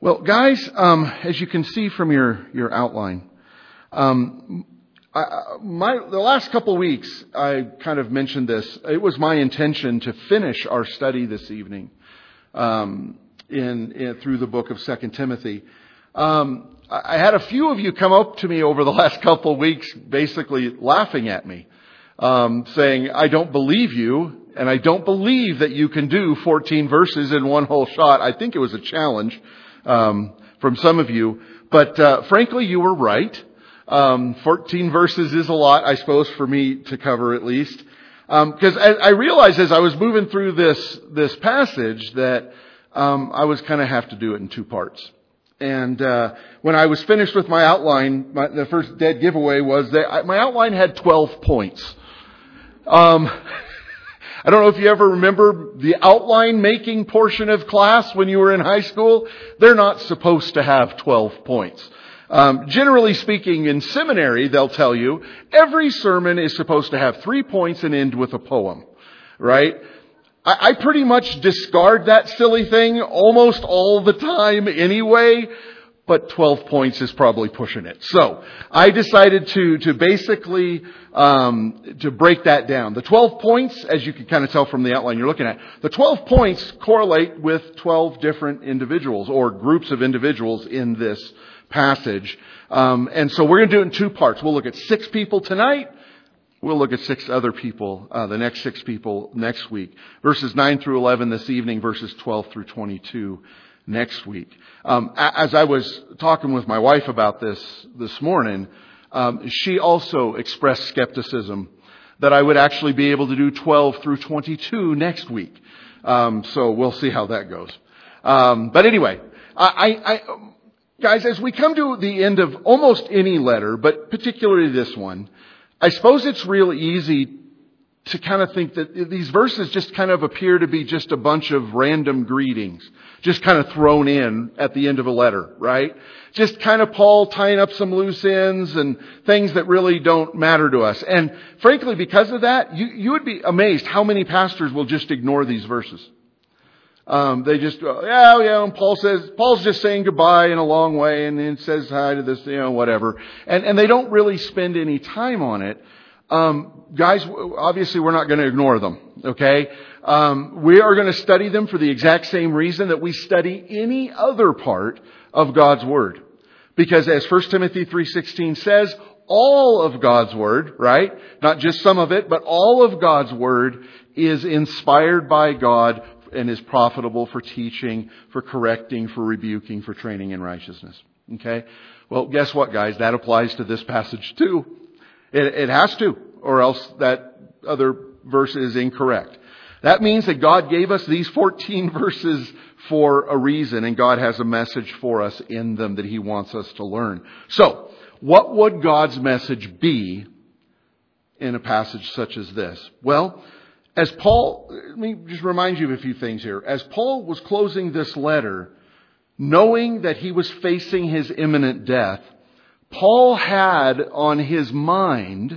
Well, guys, as you can see from your outline, the last couple weeks I kind of mentioned this. It was my intention to finish our study this evening through the book of 2 Timothy. I had a few of you come up to me over the last couple of weeks, basically laughing at me, saying, "I don't believe you, and I don't believe that you can do 14 verses in one whole shot." I think it was a challenge from some of you, but frankly, you were right. 14 verses is a lot, I suppose, for me to cover at least, because I realized as I was moving through this passage that I was kind of have to do it in two parts. And when I was finished with my outline, the first dead giveaway was that my outline had 12 points. I don't know if you ever remember the outline making portion of class when you were in high school. They're not supposed to have 12 points. Generally speaking, in seminary, they'll tell you every sermon is supposed to have 3 points and end with a poem, right? I pretty much discard that silly thing almost all the time anyway, but 12 points is probably pushing it. So I decided to basically to break that down. The 12 points, as you can kind of tell from the outline you're looking at, the 12 points correlate with 12 different individuals or groups of individuals in this passage. And so we're going to do it in two parts. We'll look at 6 people tonight. We'll look at 6 other people, the next 6 people next week. Verses 9 through 11 this evening, verses 12 through 22 next week. As I was talking with my wife about this morning, she also expressed skepticism that I would actually be able to do 12 through 22 next week. So we'll see how that goes. But anyway, guys, as we come to the end of almost any letter, but particularly this one, I suppose it's real easy to kind of think that these verses just kind of appear to be just a bunch of random greetings, just kind of thrown in at the end of a letter, right? Just kind of Paul tying up some loose ends and things that really don't matter to us. And frankly, because of that, you would be amazed how many pastors will just ignore these verses. They just go, yeah, and Paul's just saying goodbye in a long way and then says hi to this, whatever. And they don't really spend any time on it. Guys, obviously we're not going to ignore them, okay? We are going to study them for the exact same reason that we study any other part of God's Word. Because as 1 Timothy 3:16 says, all of God's Word, right? Not just some of it, but all of God's Word is inspired by God and is profitable for teaching, for correcting, for rebuking, for training in righteousness. Okay? Well, guess what, guys? That applies to this passage too. It has to, or else that other verse is incorrect. That means that God gave us these 14 verses for a reason, and God has a message for us in them that He wants us to learn. So, what would God's message be in a passage such as this? Well, as Paul, let me just remind you of a few things here. As Paul was closing this letter, knowing that he was facing his imminent death, Paul had on his mind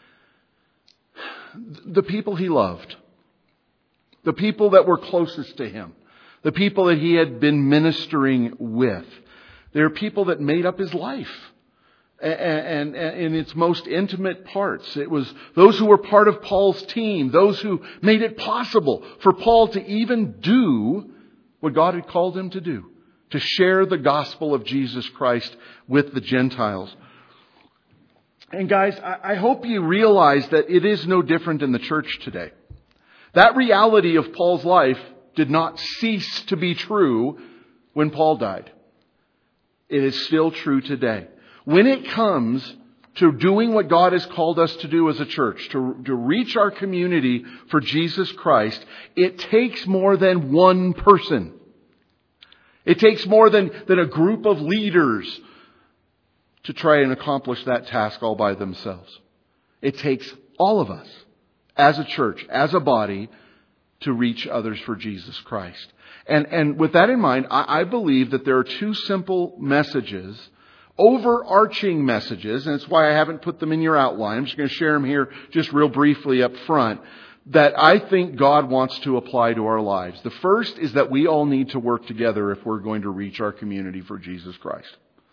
the people he loved, the people that were closest to him, the people that he had been ministering with. They're people that made up his life. And in its most intimate parts. It was those who were part of Paul's team, those who made it possible for Paul to even do what God had called him to do, to share the gospel of Jesus Christ with the Gentiles. And guys, I hope you realize that it is no different in the church today. That reality of Paul's life did not cease to be true when Paul died. It is still true today. When it comes to doing what God has called us to do as a church, to reach our community for Jesus Christ, it takes more than one person. It takes more than a group of leaders to try and accomplish that task all by themselves. It takes all of us as a church, as a body, to reach others for Jesus Christ. And with that in mind, I believe that there are 2 simple messages, overarching messages, and it's why I haven't put them in your outline. I'm just going to share them here just real briefly up front. that I think God wants to apply to our lives. The first is that we all need to work together if we're going to reach our community for Jesus Christ.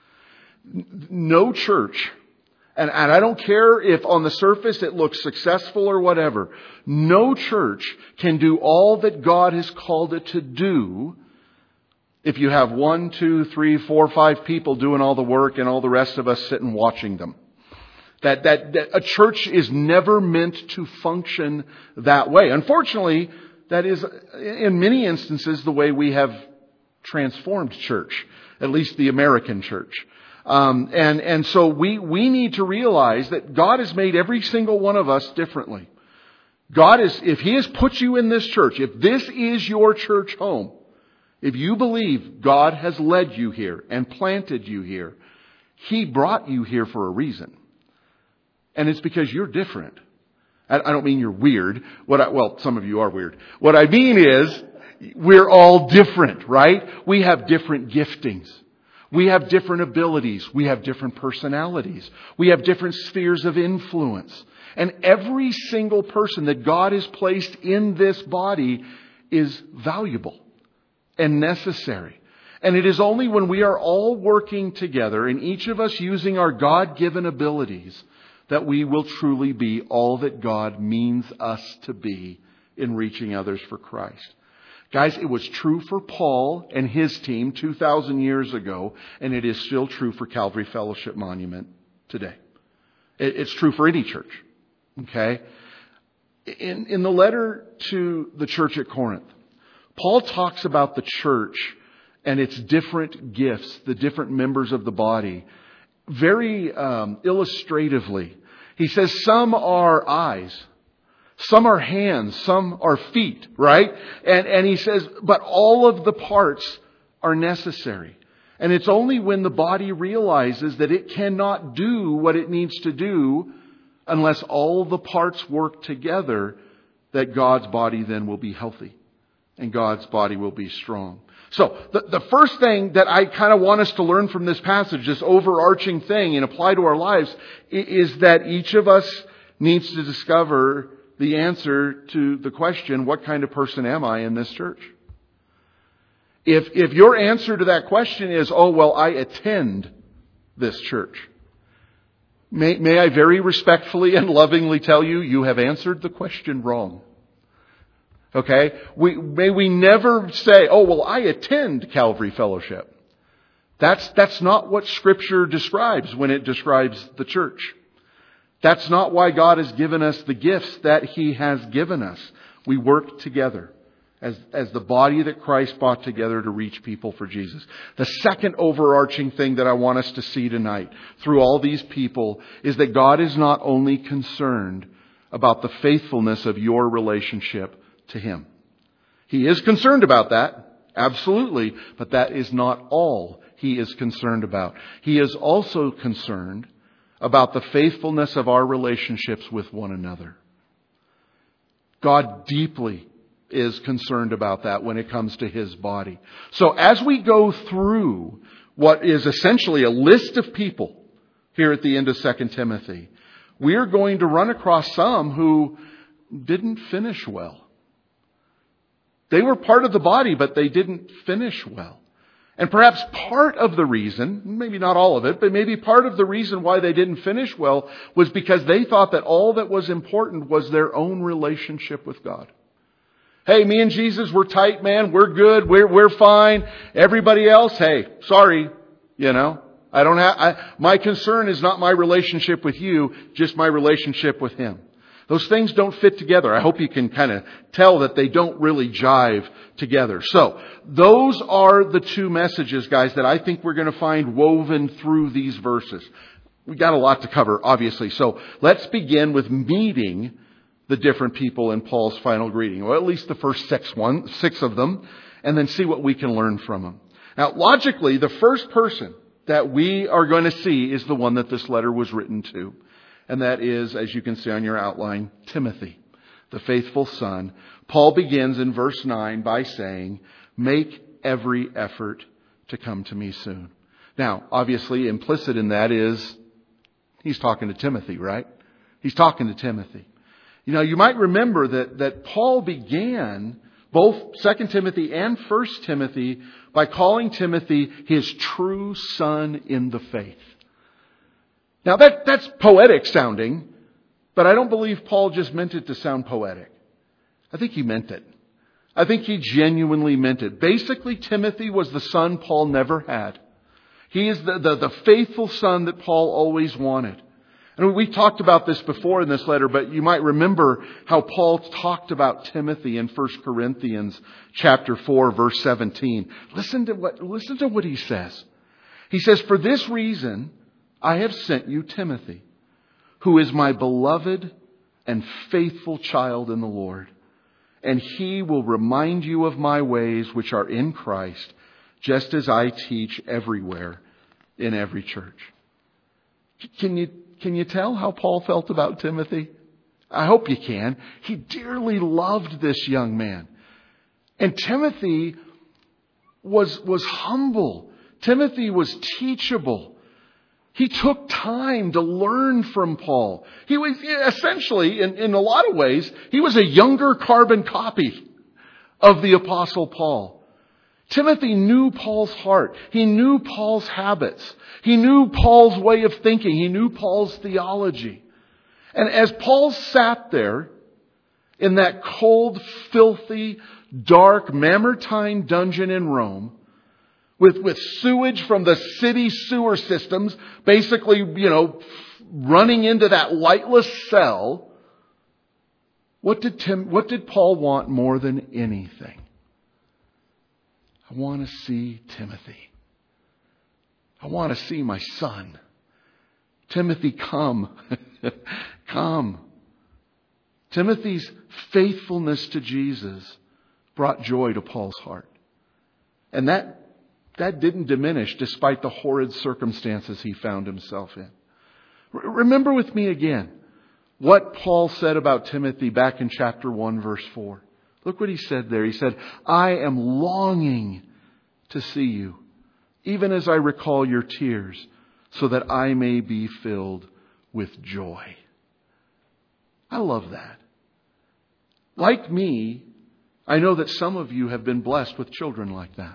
No church, and I don't care if on the surface it looks successful or whatever, no church can do all that God has called it to do if you have 1, 2, 3, 4, 5 people doing all the work and all the rest of us sitting watching them. That a church is never meant to function that way. Unfortunately, that is in many instances the way we have transformed church, at least the American church. And so we need to realize that God has made every single one of us differently. If He has put you in this church, if this is your church home, if you believe God has led you here and planted you here, He brought you here for a reason. And it's because you're different. I don't mean you're weird. Well, some of you are weird. What I mean is, we're all different, right? We have different giftings. We have different abilities. We have different personalities. We have different spheres of influence. And every single person that God has placed in this body is valuable and necessary. And it is only when we are all working together and each of us using our God-given abilities that we will truly be all that God means us to be in reaching others for Christ. Guys, it was true for Paul and his team 2,000 years ago, and it is still true for Calvary Fellowship Monument today. It's true for any church. Okay? In the letter to the church at Corinth, Paul talks about the church and its different gifts, the different members of the body, very illustratively. He says some are eyes, some are hands, some are feet, right? And he says, but all of the parts are necessary. And it's only when the body realizes that it cannot do what it needs to do unless all the parts work together that God's body then will be healthy and God's body will be strong. So the first thing that I kind of want us to learn from this passage, this overarching thing and apply to our lives, is that each of us needs to discover the answer to the question, what kind of person am I in this church? If your answer to that question is, oh, well, I attend this church, may I very respectfully and lovingly tell you, you have answered the question wrong. Okay? May we never say, oh, well, I attend Calvary Fellowship. That's not what Scripture describes when it describes the church. That's not why God has given us the gifts that He has given us. We work together as the body that Christ brought together to reach people for Jesus. The second overarching thing that I want us to see tonight through all these people is that God is not only concerned about the faithfulness of your relationship to Him. He is concerned about that, absolutely, but that is not all He is concerned about. He is also concerned about the faithfulness of our relationships with one another. God deeply is concerned about that when it comes to His body. So as we go through what is essentially a list of people here at the end of 2 Timothy, we are going to run across some who didn't finish well. They were part of the body, but they didn't finish well. And perhaps part of the reason, maybe not all of it, but maybe part of the reason why they didn't finish well was because they thought that all that was important was their own relationship with God. Hey, me and Jesus, we're tight, man. We're good. We're fine. Everybody else, hey, sorry. My concern is not my relationship with you, just my relationship with Him. Those things don't fit together. I hope you can kind of tell that they don't really jive together. So, those are the two messages, guys, that I think we're going to find woven through these verses. We got a lot to cover, obviously. So, let's begin with meeting the different people in Paul's final greeting. Or at least the first six of them. And then see what we can learn from them. Now, logically, the first person that we are going to see is the one that this letter was written to. And that is, as you can see on your outline, Timothy, the faithful son. Paul begins in verse 9 by saying, make every effort to come to me soon. Now, obviously, implicit in that is, he's talking to Timothy, right? He's talking to Timothy. You know, you might remember that Paul began both 2 Timothy and 1 Timothy by calling Timothy his true son in the faith. Now that's poetic sounding, but I don't believe Paul just meant it to sound poetic. I think he meant it. I think he genuinely meant it. Basically, Timothy was the son Paul never had. He is the faithful son that Paul always wanted. And we talked about this before in this letter, but you might remember how Paul talked about Timothy in 1 Corinthians chapter 4, verse 17. Listen to what he says. He says, "For this reason I have sent you Timothy, who is my beloved and faithful child in the Lord. And he will remind you of my ways which are in Christ, just as I teach everywhere in every church." Can you tell how Paul felt about Timothy? I hope you can. He dearly loved this young man. And Timothy was humble. Timothy was teachable. He took time to learn from Paul. He was essentially, in a lot of ways, he was a younger carbon copy of the Apostle Paul. Timothy knew Paul's heart. He knew Paul's habits. He knew Paul's way of thinking. He knew Paul's theology. And as Paul sat there in that cold, filthy, dark Mamertine dungeon in Rome, with sewage from the city sewer systems, basically, running into that lightless cell, what did Paul want more than anything? I want to see Timothy. I want to see my son. Timothy, come. Come. Timothy's faithfulness to Jesus brought joy to Paul's heart. And that didn't diminish despite the horrid circumstances he found himself in. Remember with me again what Paul said about Timothy back in chapter 1, verse 4. Look what he said there. He said, "I am longing to see you, even as I recall your tears, so that I may be filled with joy." I love that. Like me, I know that some of you have been blessed with children like that.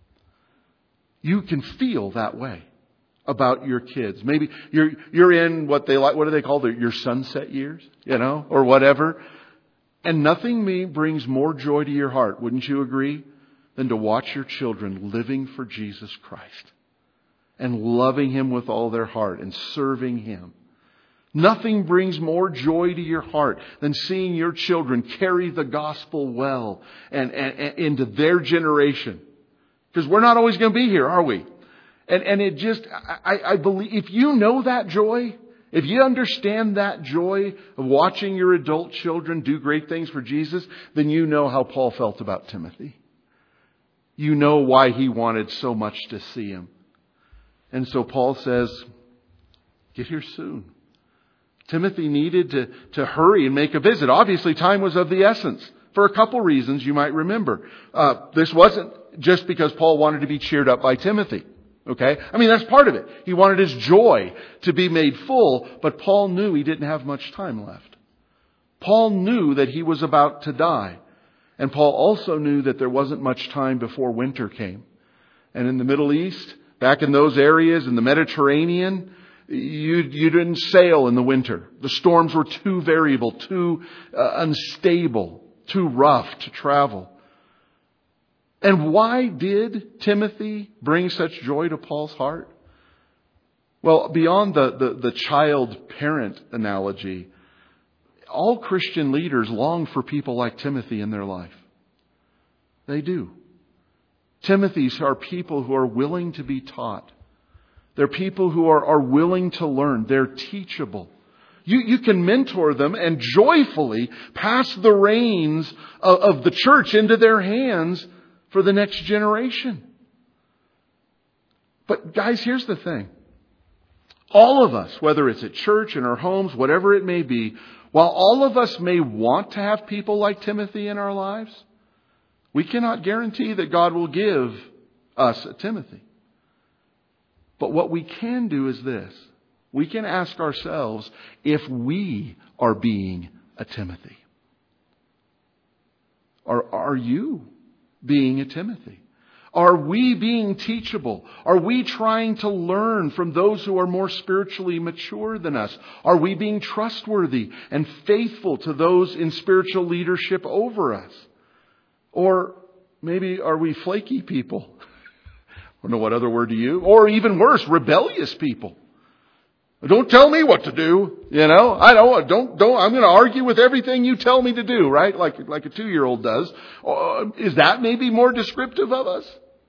You can feel that way about your kids. Maybe you're in what do they call your sunset years, or whatever. And nothing brings more joy to your heart, wouldn't you agree, than to watch your children living for Jesus Christ and loving Him with all their heart and serving Him. Nothing brings more joy to your heart than seeing your children carry the gospel well and into their generation. Because we're not always going to be here, are we? And it just, I believe, if you know that joy, if you understand that joy of watching your adult children do great things for Jesus, then you know how Paul felt about Timothy. You know why he wanted so much to see him. And so Paul says, get here soon. Timothy needed to hurry and make a visit. Obviously, time was of the essence for a couple reasons you might remember. This wasn't just because Paul wanted to be cheered up by Timothy. Okay? I mean, that's part of it. He wanted his joy to be made full, but Paul knew he didn't have much time left. Paul knew that he was about to die. And Paul also knew that there wasn't much time before winter came. And in the Middle East, back in those areas, in the Mediterranean, you didn't sail in the winter. The storms were too variable, too unstable, too rough to travel. And why did Timothy bring such joy to Paul's heart? Well, beyond the child-parent analogy, all Christian leaders long for people like Timothy in their life. They do. Timothy's are people who are willing to be taught. They're people who are willing to learn. They're teachable. You can mentor them and joyfully pass the reins of the church into their hands for the next generation. But guys, here's the thing. All of us, whether it's at church, in our homes, whatever it may be, while all of us may want to have people like Timothy in our lives, we cannot guarantee that God will give us a Timothy. But what we can do is this. We can ask ourselves if we are being a Timothy? Or are you being a Timothy? Are we being teachable? Are we trying to learn from those who are more spiritually mature than us? Are we being trustworthy and faithful to those in spiritual leadership over us? Or maybe are we flaky people? I don't know what other word to use. Or even worse, rebellious people. Don't tell me what to do. I'm going to argue with everything you tell me to do, right? Like a 2-year-old does. Is that maybe more descriptive of us?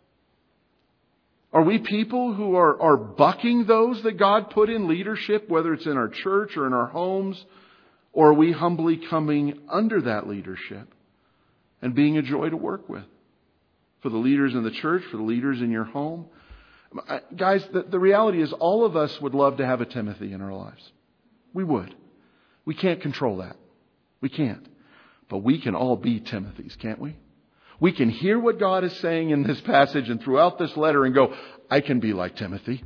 Are we people who are bucking those that God put in leadership, whether it's in our church or in our homes? Or are we humbly coming under that leadership and being a joy to work with? For the leaders in the church, for the leaders in your home. Guys, the reality is all of us would love to have a Timothy in our lives. We would. We can't control that. We can't. But we can all be Timothys, can't we? We can hear what God is saying in this passage and throughout this letter and go, I can be like Timothy.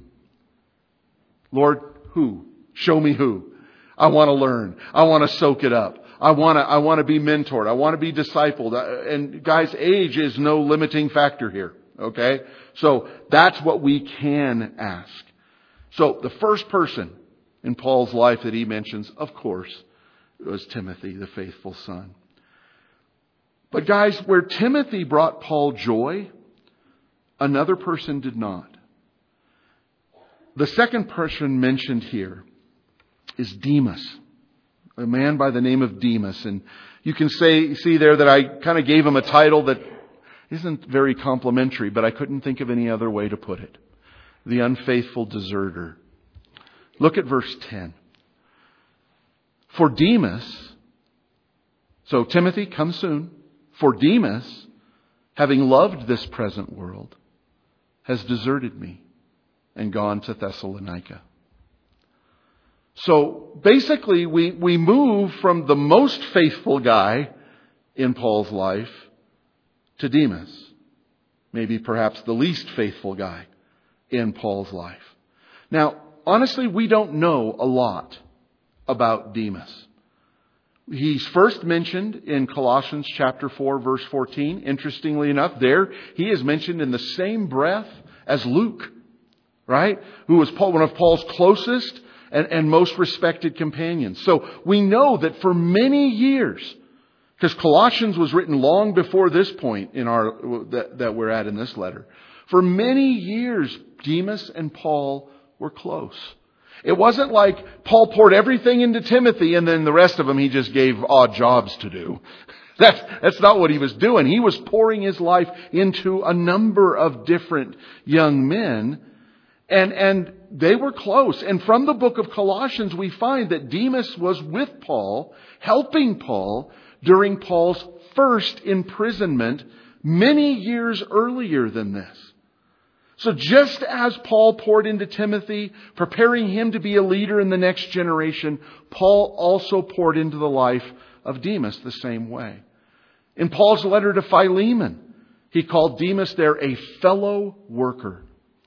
Lord, who? Show me who. I want to learn. I want to soak it up. I want to be mentored. I want to be discipled. And guys, age is no limiting factor here. Okay? So that's what we can ask. So the first person in Paul's life that he mentions, of course, was Timothy, the faithful son. But guys, where Timothy brought Paul joy, another person did not. The second person mentioned here is Demas, a man by the name of Demas. And you can see there that I kind of gave him a title that isn't very complimentary, but I couldn't think of any other way to put it. The unfaithful deserter. Look at verse 10. For Demas, so Timothy, come soon. For Demas, having loved this present world, has deserted me and gone to Thessalonica. So basically, we move from the most faithful guy in Paul's life to Demas. Maybe perhaps the least faithful guy in Paul's life. Now, honestly, we don't know a lot about Demas. He's first mentioned in Colossians chapter 4, verse 14. Interestingly enough, there he is mentioned in the same breath as Luke, right? Who was one of Paul's closest and most respected companions. So we know that for many years, because Colossians was written long before this point in that we're at in this letter. For many years, Demas and Paul were close. It wasn't like Paul poured everything into Timothy and then the rest of them he just gave odd jobs to do. That's not what he was doing. He was pouring his life into a number of different young men. And they were close. And from the book of Colossians, we find that Demas was with Paul, helping Paul during Paul's first imprisonment many years earlier than this. So just as Paul poured into Timothy, preparing him to be a leader in the next generation, Paul also poured into the life of Demas the same way. In Paul's letter to Philemon, he called Demas there a fellow worker.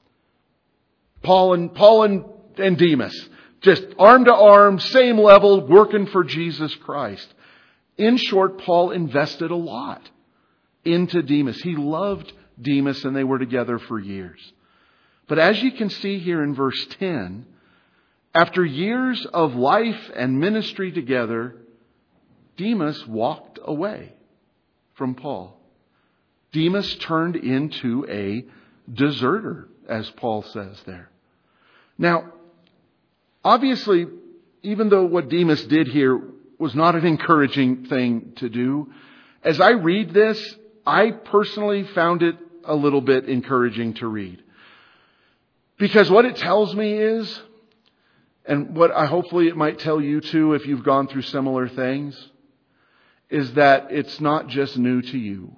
Paul and Demas, just arm to arm, same level, working for Jesus Christ. In short, Paul invested a lot into Demas. He loved Demas and they were together for years. But as you can see here in verse 10, after years of life and ministry together, Demas walked away from Paul. Demas turned into a deserter, as Paul says there. Now, obviously, even though what Demas did here was not an encouraging thing to do, as I read this, I personally found it a little bit encouraging to read. Because what it tells me is, and what hopefully it might tell you too if you've gone through similar things, is that it's not just new to you.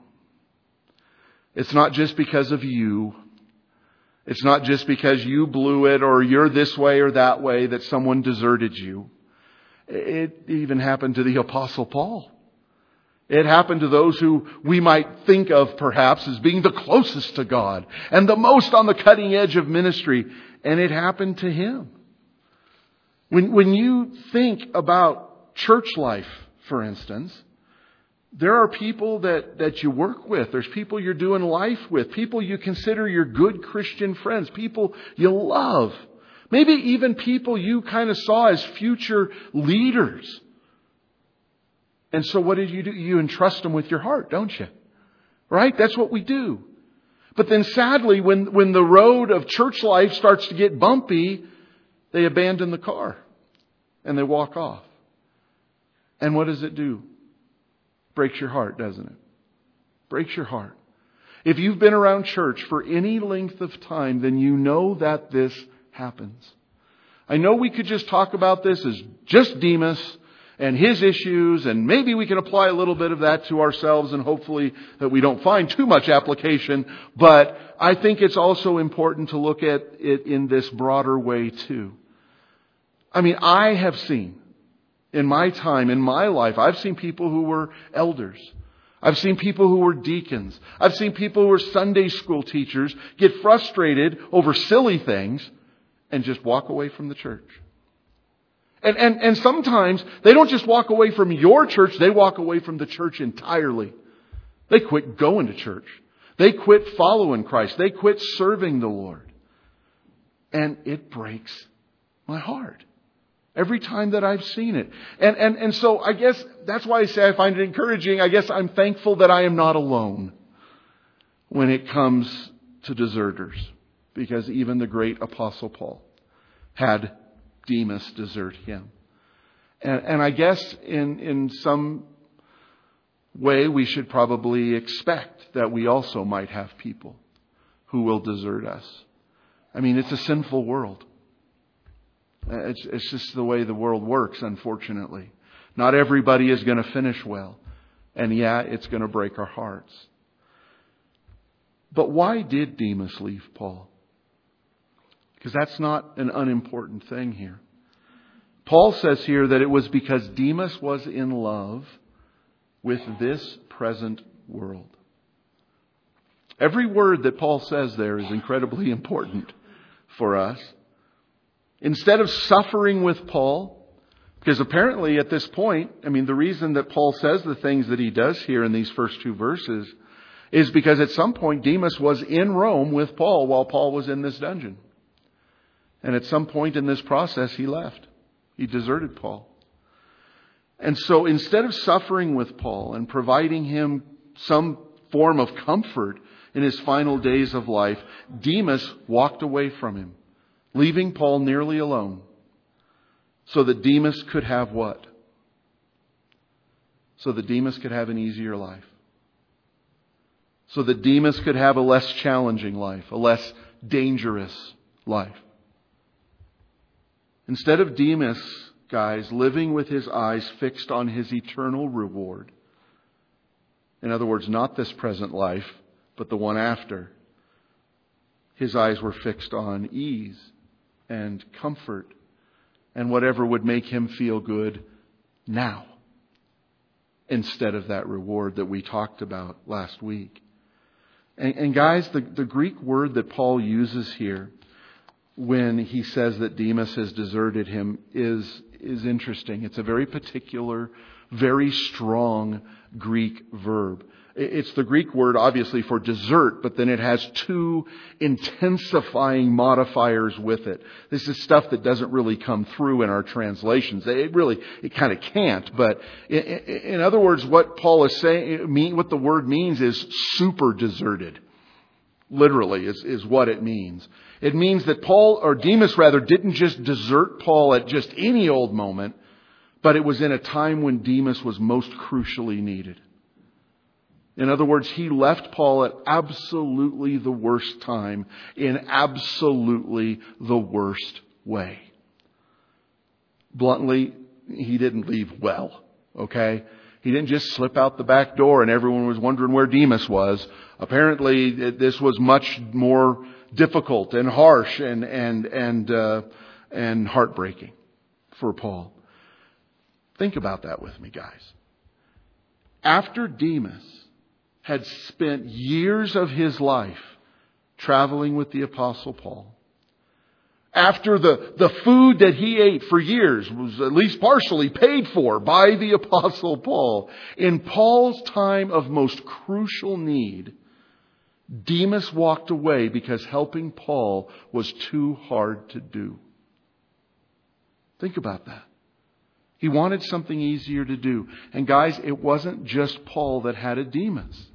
It's not just because of you. It's not just because you blew it or you're this way or that way that someone deserted you. It even happened to the Apostle Paul. It happened to those who we might think of perhaps as being the closest to God and the most on the cutting edge of ministry. And it happened to him. When you think about church life, for instance. There are people that you work with. There's people you're doing life with. People you consider your good Christian friends. People you love. Maybe even people you kind of saw as future leaders. And so what did you do? You entrust them with your heart, don't you? Right? That's what we do. But then sadly, when the road of church life starts to get bumpy, they abandon the car and they walk off. And what does it do? Breaks your heart, doesn't it? Breaks your heart. If you've been around church for any length of time, then you know that this happens. I know we could just talk about this as just Demas and his issues, and maybe we can apply a little bit of that to ourselves, and hopefully that we don't find too much application. But I think it's also important to look at it in this broader way too. I mean, I have seen in my time, in my life, I've seen people who were elders. I've seen people who were deacons. I've seen people who were Sunday school teachers get frustrated over silly things and just walk away from the church. And sometimes they don't just walk away from your church, they walk away from the church entirely. They quit going to church. They quit following Christ. They quit serving the Lord. And it breaks my heart every time that I've seen it. And so I guess that's why I say I find it encouraging. I guess I'm thankful that I am not alone when it comes to deserters. Because even the great Apostle Paul had Demas desert him. And I guess in some way we should probably expect that we also might have people who will desert us. I mean, it's a sinful world. It's just the way the world works, unfortunately. Not everybody is going to finish well. And yeah, it's going to break our hearts. But why did Demas leave Paul? Because that's not an unimportant thing here. Paul says here that it was because Demas was in love with this present world. Every word that Paul says there is incredibly important for us. Instead of suffering with Paul, because apparently at this point, I mean, the reason that Paul says the things that he does here in these first two verses is because at some point Demas was in Rome with Paul while Paul was in this dungeon. And at some point in this process, he left. He deserted Paul. And so instead of suffering with Paul and providing him some form of comfort in his final days of life, Demas walked away from him, leaving Paul nearly alone, so that Demas could have what? So that Demas could have an easier life. So that Demas could have a less challenging life, a less dangerous life. Instead of Demas, guys, living with his eyes fixed on his eternal reward, in other words, not this present life, but the one after, his eyes were fixed on ease and comfort and whatever would make him feel good now, instead of that reward that we talked about last week. And guys, the Greek word that Paul uses here when he says that Demas has deserted him is interesting. It's a very particular, very strong Greek verb. It's the Greek word, obviously, for desert, but then it has two intensifying modifiers with it. This is stuff that doesn't really come through in our translations. It kind of can't. But in other words, what Paul is saying, what the word means is super deserted. Literally is what it means. It means that Demas didn't just desert Paul at just any old moment, but it was in a time when Demas was most crucially needed. In other words, he left Paul at absolutely the worst time, in absolutely the worst way. Bluntly, he didn't leave well, okay? He didn't just slip out the back door and everyone was wondering where Demas was. Apparently, this was much more difficult and harsh and heartbreaking for Paul. Think about that with me, guys. After Demas had spent years of his life traveling with the Apostle Paul, after the food that he ate for years was at least partially paid for by the Apostle Paul, in Paul's time of most crucial need, Demas walked away because helping Paul was too hard to do. Think about that. He wanted something easier to do. And guys, it wasn't just Paul that had a Demas.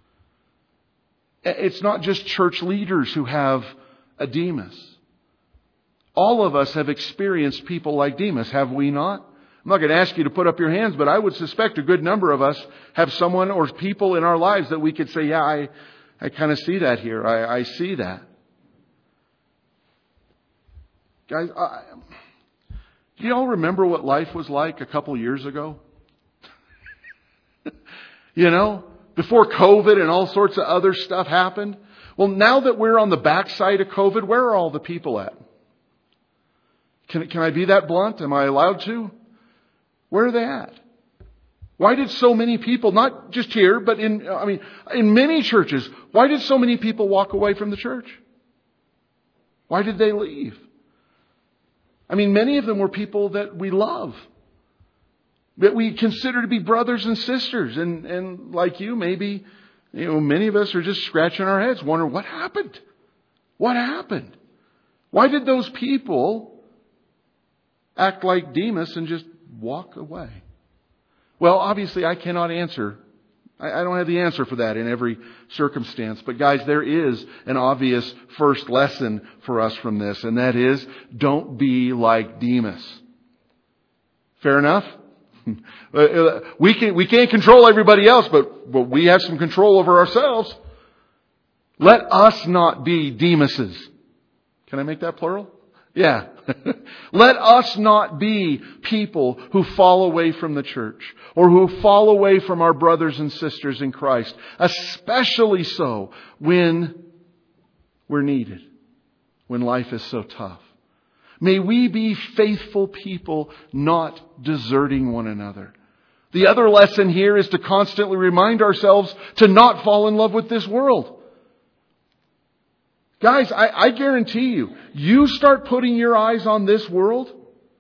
It's not just church leaders who have a Demas. All of us have experienced people like Demas, have we not? I'm not going to ask you to put up your hands, but I would suspect a good number of us have someone or people in our lives that we could say, yeah, I kind of see that here. I see that. Guys, do you all remember what life was like a couple years ago? You know, before COVID and all sorts of other stuff happened. Well, now that we're on the backside of COVID, where are all the people at? Can I be that blunt? Am I allowed to? Where are they at? Why did so many people, not just here, but in many churches, why did so many people walk away from the church? Why did they leave? I mean, many of them were people that we love, that we consider to be brothers and sisters. And like you, maybe, many of us are just scratching our heads, wondering, what happened? What happened? Why did those people act like Demas and just walk away? Well, obviously I cannot answer. I don't have the answer for that in every circumstance. But guys, there is an obvious first lesson for us from this, and that is, don't be like Demas. Fair enough? We can't control everybody else, but we have some control over ourselves. Let us not be Demases. Can I make that plural? Yeah. Let us not be people who fall away from the church or who fall away from our brothers and sisters in Christ, especially so when we're needed, when life is so tough. May we be faithful people, not deserting one another. The other lesson here is to constantly remind ourselves to not fall in love with this world. Guys, I guarantee you start putting your eyes on this world,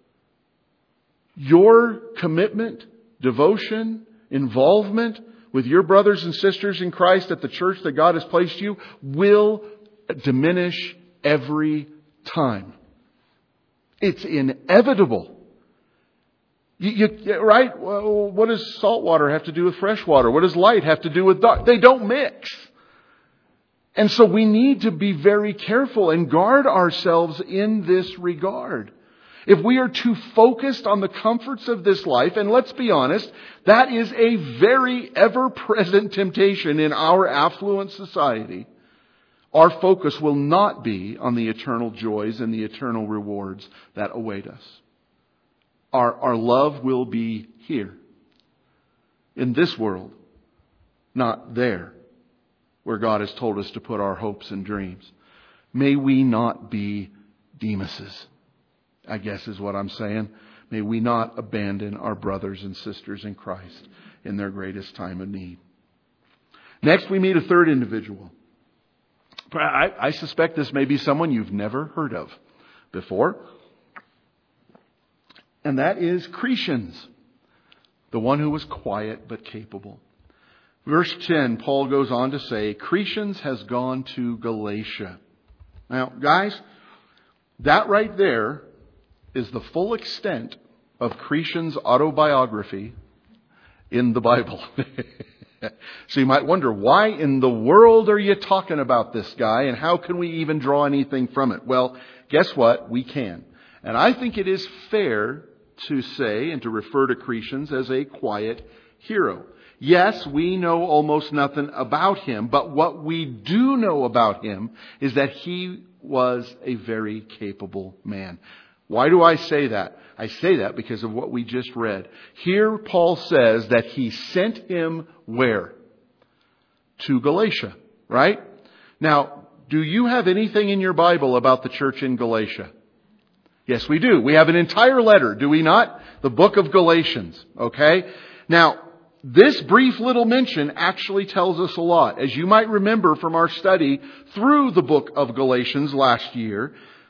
your commitment, devotion, involvement with your brothers and sisters in Christ at the church that God has placed you will diminish every time. It's inevitable. Right? Well, what does salt water have to do with fresh water? What does light have to do with dark? They don't mix. And so we need to be very careful and guard ourselves in this regard. If we are too focused on the comforts of this life, and let's be honest, that is a very ever-present temptation in our affluent society, our focus will not be on the eternal joys and the eternal rewards that await us. Our love will be here, in this world, not there, where God has told us to put our hopes and dreams. May we not be Demases, I guess is what I'm saying. May we not abandon our brothers and sisters in Christ in their greatest time of need. Next, we meet a third individual. I suspect this may be someone you've never heard of before. And that is Crescens, the one who was quiet but capable. Verse 10, Paul goes on to say, Crescens has gone to Galatia. Now, guys, that right there is the full extent of Crescens' autobiography in the Bible. So you might wonder, why in the world are you talking about this guy, and how can we even draw anything from it? Well, guess what? We can. And I think it is fair to say and to refer to Crescens as a quiet hero. Yes, we know almost nothing about him, but what we do know about him is that he was a very capable man. Why do I say that? I say that because of what we just read. Here Paul says that he sent him where? To Galatia, right? Now, do you have anything in your Bible about the church in Galatia? Yes, we do. We have an entire letter, do we not? The book of Galatians, okay? Now, this brief little mention actually tells us a lot. As you might remember from our study through the book of Galatians last year,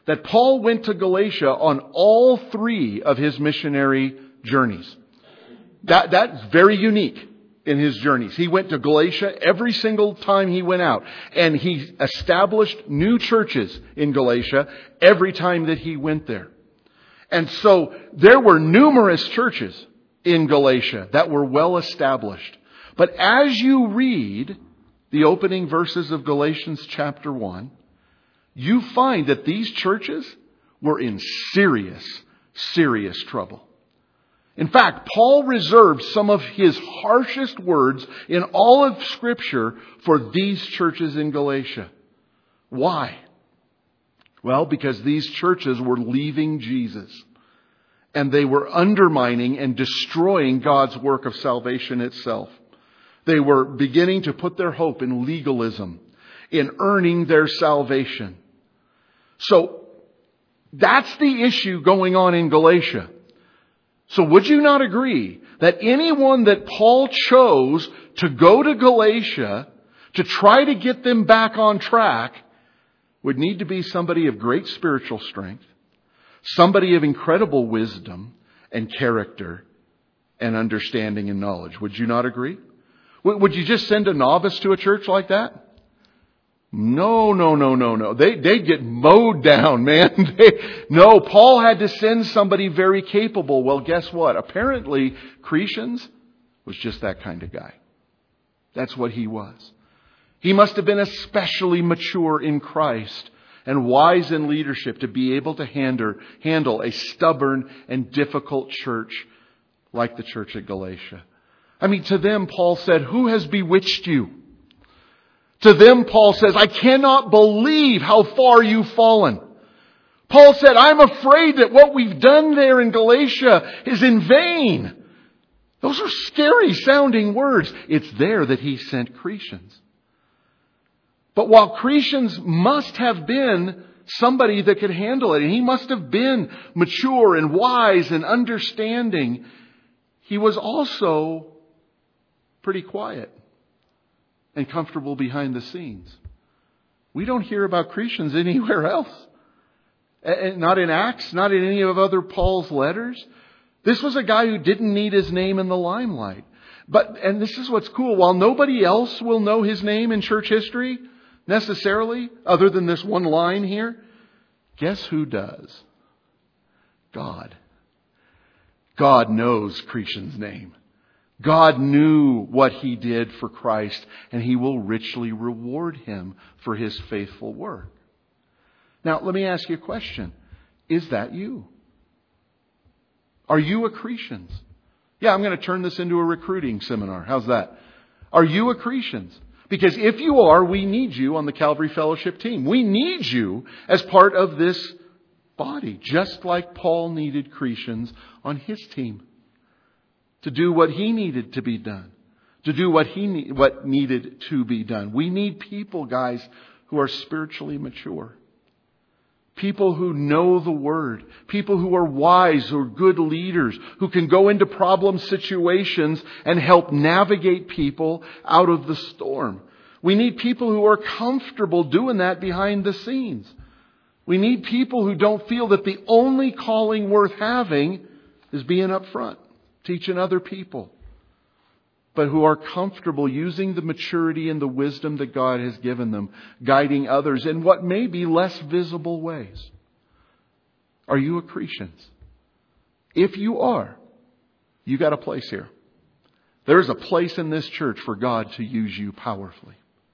that Paul went to Galatia on all 3 of his missionary journeys. That's very unique in his journeys. He went to Galatia every single time he went out. And he established new churches in Galatia every time that he went there. And so there were numerous churches in Galatia that were well established. But as you read the opening verses of Galatians chapter 1, you find that these churches were in serious, serious trouble. In fact, Paul reserved some of his harshest words in all of Scripture for these churches in Galatia. Why? Well, because these churches were leaving Jesus. And they were undermining and destroying God's work of salvation itself. They were beginning to put their hope in legalism, in earning their salvation. So, that's the issue going on in Galatia. So would you not agree that anyone that Paul chose to go to Galatia to try to get them back on track would need to be somebody of great spiritual strength, somebody of incredible wisdom and character and understanding and knowledge? Would you not agree? Would you just send a novice to a church like that? No. They'd get mowed down, man. No, Paul had to send somebody very capable. Well, guess what? Apparently, Crescens was just that kind of guy. That's what he was. He must have been especially mature in Christ and wise in leadership to be able to handle a stubborn and difficult church like the church at Galatia. I mean, to them, Paul said, "Who has bewitched you?" To them, Paul says, "I cannot believe how far you've fallen." Paul said, "I'm afraid that what we've done there in Galatia is in vain." Those are scary sounding words. It's there that he sent Crescens. But while Crescens must have been somebody that could handle it, and he must have been mature and wise and understanding, he was also pretty quiet and comfortable behind the scenes. We don't hear about Crescens anywhere else. Not in Acts, not in any of other Paul's letters. This was a guy who didn't need his name in the limelight. And this is what's cool, while nobody else will know his name in church history, necessarily, other than this one line here, guess who does? God. God knows Crescens' name. God knew what he did for Christ, and he will richly reward him for his faithful work. Now, let me ask you a question. Is that you? Are you a Crescens? Yeah, I'm going to turn this into a recruiting seminar. How's that? Are you a Crescens? Because if you are, we need you on the Calvary Fellowship team. We need you as part of this body, just like Paul needed Crescens on his team to do what he needed to be done, to do what needed to be done. We need people, guys, who are spiritually mature. People who know the Word. People who are wise, who are good leaders, who can go into problem situations and help navigate people out of the storm. We need people who are comfortable doing that behind the scenes. We need people who don't feel that the only calling worth having is being up front, teaching other people, but who are comfortable using the maturity and the wisdom that God has given them, guiding others in what may be less visible ways. Are you a Crescens? If you are, you got a place here. There is a place in this church for God to use you powerfully.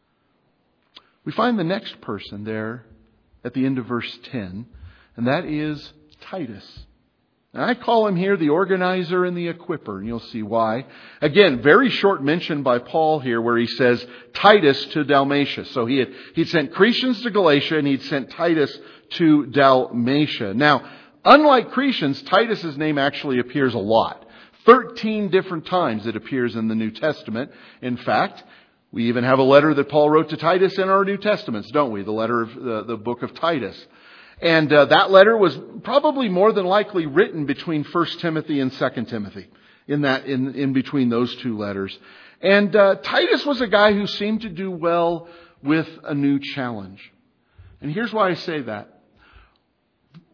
We find the next person there at the end of verse 10, and that is Titus. And I call him here the organizer and the equipper, and you'll see why. Again, very short mention by Paul here where he says Titus to Dalmatia. So he'd sent Crescens to Galatia and he'd sent Titus to Dalmatia. Now, unlike Crescens, Titus's name actually appears a lot. 13 different times it appears in the New Testament. In fact, we even have a letter that Paul wrote to Titus in our New Testaments, don't we? The letter of the book of Titus. And that letter was probably more than likely written between 1 Timothy and 2 Timothy, in between those two letters. And Titus was a guy who seemed to do well with a new challenge. And here's why I say that.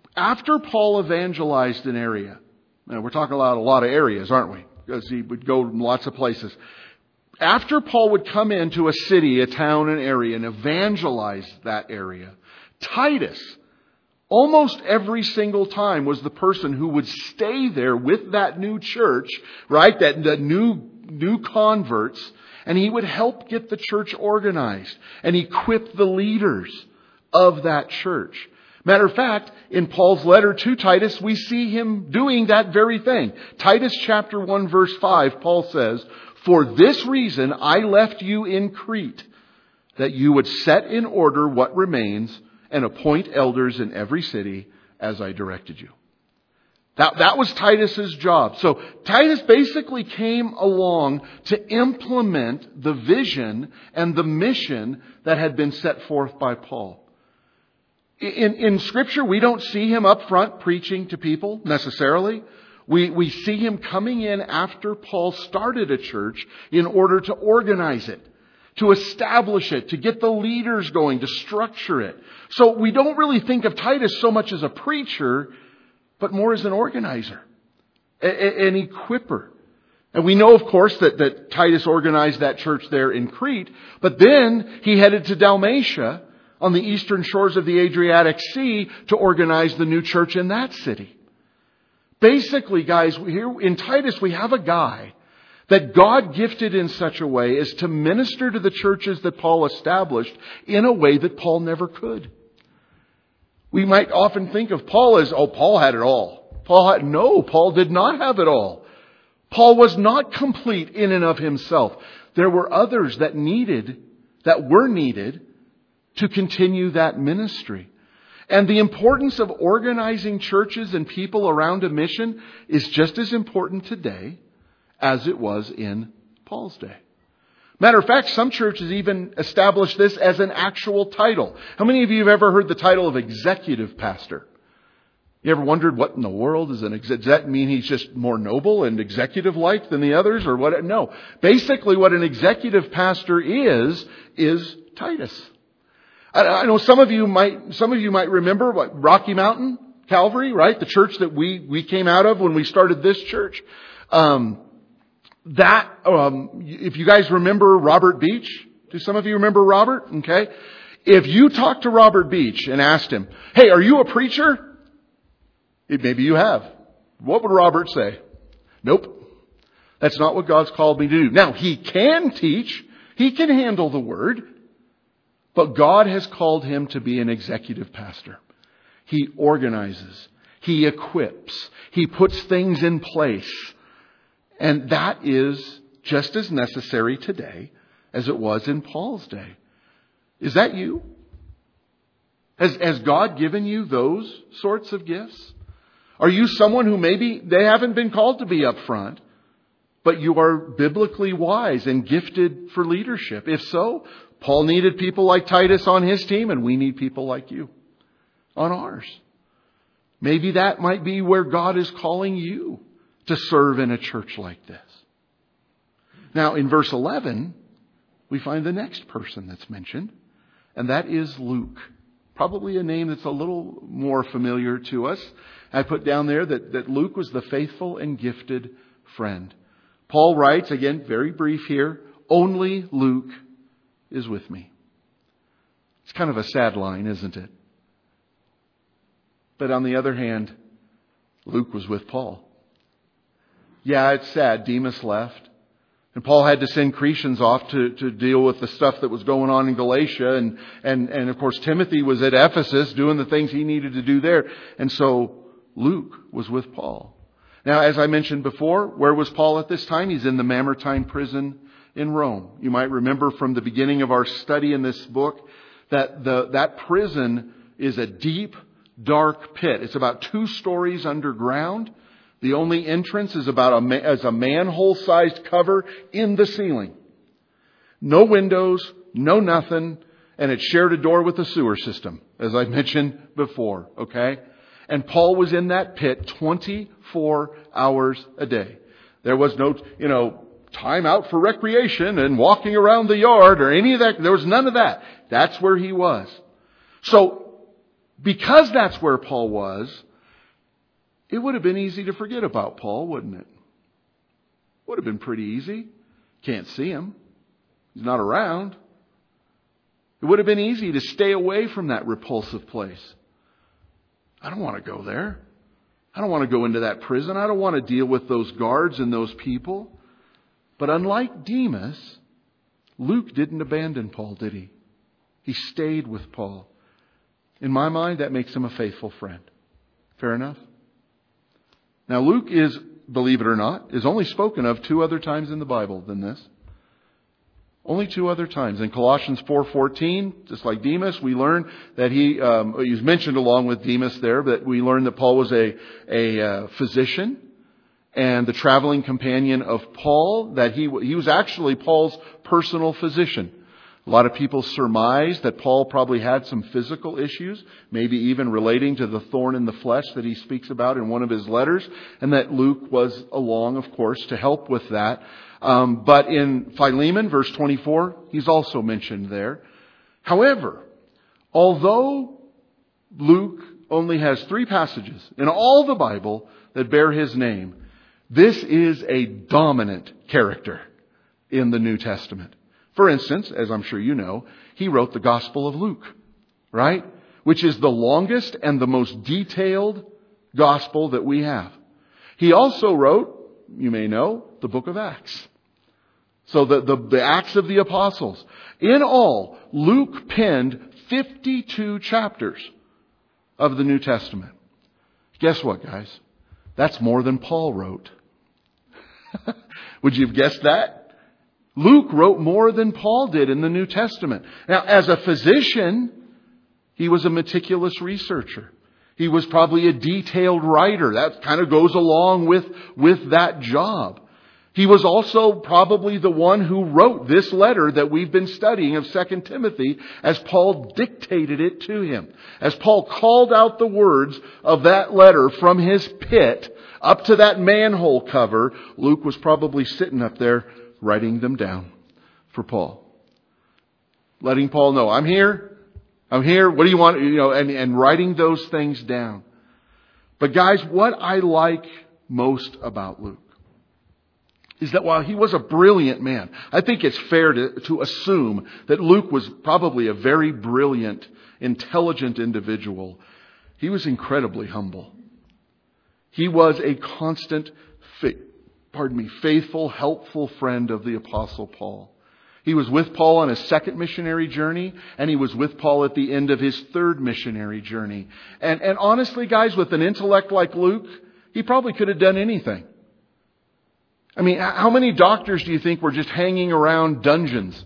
After Paul evangelized an area, now we're talking about a lot of areas, aren't we? Because he would go lots of places. After Paul would come into a city, a town, an area, and evangelize that area, Titus, almost every single time, was the person who would stay there with that new church, right? That new converts, and he would help get the church organized and equip the leaders of that church. Matter of fact, in Paul's letter to Titus, we see him doing that very thing. Titus chapter 1 verse 5, Paul says, "For this reason I left you in Crete, that you would set in order what remains and appoint elders in every city as I directed you." That was Titus's job. So Titus basically came along to implement the vision and the mission that had been set forth by Paul. In Scripture, we don't see him up front preaching to people necessarily. We see him coming in after Paul started a church in order to organize it, to establish it, to get the leaders going, to structure it. So we don't really think of Titus so much as a preacher, but more as an organizer, an equipper. And we know, of course, that Titus organized that church there in Crete, but then he headed to Dalmatia on the eastern shores of the Adriatic Sea to organize the new church in that city. Basically, guys, here in Titus we have a guy that God gifted in such a way as to minister to the churches that Paul established in a way that Paul never could. We might often think of Paul as, Paul had it all. No, Paul did not have it all. Paul was not complete in and of himself. There were others that were needed to continue that ministry. And the importance of organizing churches and people around a mission is just as important today as it was in Paul's day. Matter of fact, some churches even establish this as an actual title. How many of you have ever heard the title of executive pastor? You ever wondered what in the world is does that mean he's just more noble and executive-like than the others, or what? No. Basically, what an executive pastor is Titus. I know some of you might remember what Rocky Mountain Calvary, right? The church that we came out of when we started this church. If you guys remember Robert Beach, do some of you remember Robert? Okay. If you talked to Robert Beach and asked him, "Hey, are you a preacher?" Maybe you have. What would Robert say? "Nope. That's not what God's called me to do." Now, he can teach. He can handle the word. But God has called him to be an executive pastor. He organizes. He equips. He puts things in place. And that is just as necessary today as it was in Paul's day. Is that you? Has God given you those sorts of gifts? Are you someone who maybe they haven't been called to be up front, but you are biblically wise and gifted for leadership? If so, Paul needed people like Titus on his team, and we need people like you on ours. Maybe that might be where God is calling you to serve in a church like this. Now, in verse 11, we find the next person that's mentioned, and that is Luke. Probably a name that's a little more familiar to us. I put down there that Luke was the faithful and gifted friend. Paul writes, again, very brief here, "Only Luke is with me." It's kind of a sad line, isn't it? But on the other hand, Luke was with Paul. Yeah, it's sad. Demas left. And Paul had to send Cretans off to deal with the stuff that was going on in Galatia. And of course, Timothy was at Ephesus doing the things he needed to do there. And so Luke was with Paul. Now, as I mentioned before, where was Paul at this time? He's in the Mamertine prison in Rome. You might remember from the beginning of our study in this book that that prison is a deep, dark pit. It's about 2 stories underground. The only entrance is about a manhole-sized cover in the ceiling. No windows, no nothing, and it shared a door with the sewer system, as I mentioned before, okay? And Paul was in that pit 24 hours a day. There was no, time out for recreation and walking around the yard or any of that. There was none of that. That's where he was. So because that's where Paul was, it would have been easy to forget about Paul, wouldn't it? Would have been pretty easy. Can't see him. He's not around. It would have been easy to stay away from that repulsive place. I don't want to go there. I don't want to go into that prison. I don't want to deal with those guards and those people. But unlike Demas, Luke didn't abandon Paul, did he? He stayed with Paul. In my mind, that makes him a faithful friend. Fair enough? Now, Luke is, believe it or not, is only spoken of 2 other times in the Bible than this. Only 2 other times. In Colossians 4:14, just like Demas, we learn that he's mentioned along with Demas there, but we learn that Paul was a physician and the traveling companion of Paul, that he was actually Paul's personal physician. A lot of people surmise that Paul probably had some physical issues, maybe even relating to the thorn in the flesh that he speaks about in one of his letters, and that Luke was along, of course, to help with that. But in Philemon, verse 24, he's also mentioned there. However, although Luke only has 3 passages in all the Bible that bear his name, this is a dominant character in the New Testament. For instance, as I'm sure you know, he wrote the Gospel of Luke, right? Which is the longest and the most detailed gospel that we have. He also wrote, you may know, the book of Acts. So the Acts of the Apostles. In all, Luke penned 52 chapters of the New Testament. Guess what, guys? That's more than Paul wrote. Would you have guessed that? Luke wrote more than Paul did in the New Testament. Now, as a physician, he was a meticulous researcher. He was probably a detailed writer. That kind of goes along with that job. He was also probably the one who wrote this letter that we've been studying of 2 Timothy as Paul dictated it to him. As Paul called out the words of that letter from his pit up to that manhole cover, Luke was probably sitting up there writing them down for Paul. Letting Paul know, I'm here. What do you want? And writing those things down. But guys, what I like most about Luke is that while he was a brilliant man, I think it's fair to assume that Luke was probably a very brilliant, intelligent individual. He was incredibly humble. He was a constant faithful, helpful friend of the Apostle Paul. He was with Paul on his 2nd missionary journey, and he was with Paul at the end of his 3rd missionary journey. And honestly, guys, with an intellect like Luke, he probably could have done anything. I mean, how many doctors do you think were just hanging around dungeons?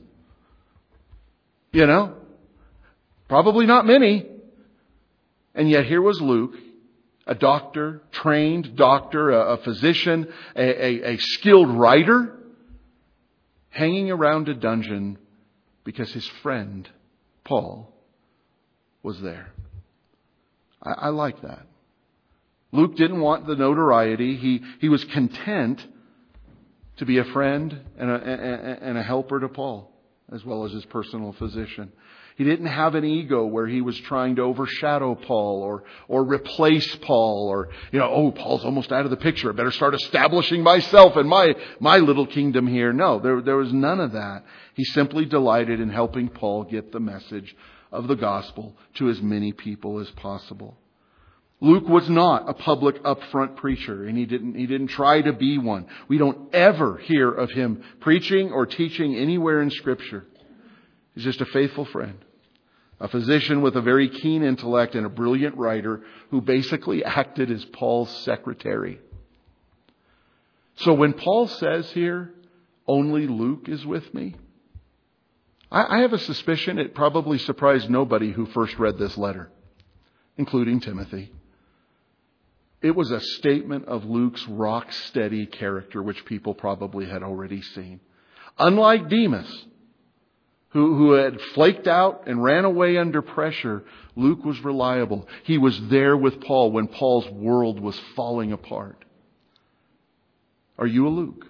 Probably not many. And yet here was Luke, a doctor, trained doctor, a physician, a skilled writer, hanging around a dungeon because his friend, Paul, was there. I like that. Luke didn't want the notoriety. He was content to be a friend and a helper to Paul, as well as his personal physician. He didn't have an ego where he was trying to overshadow Paul or replace Paul or, Paul's almost out of the picture. I better start establishing myself and my little kingdom here. No, there was none of that. He simply delighted in helping Paul get the message of the gospel to as many people as possible. Luke was not a public upfront preacher, and he didn't try to be one. We don't ever hear of him preaching or teaching anywhere in Scripture. He's just a faithful friend, a physician with a very keen intellect and a brilliant writer who basically acted as Paul's secretary. So when Paul says here, only Luke is with me, I have a suspicion it probably surprised nobody who first read this letter, including Timothy. It was a statement of Luke's rock-steady character, which people probably had already seen. Unlike Demas, who had flaked out and ran away under pressure, Luke was reliable. He was there with Paul when Paul's world was falling apart. Are you a Luke?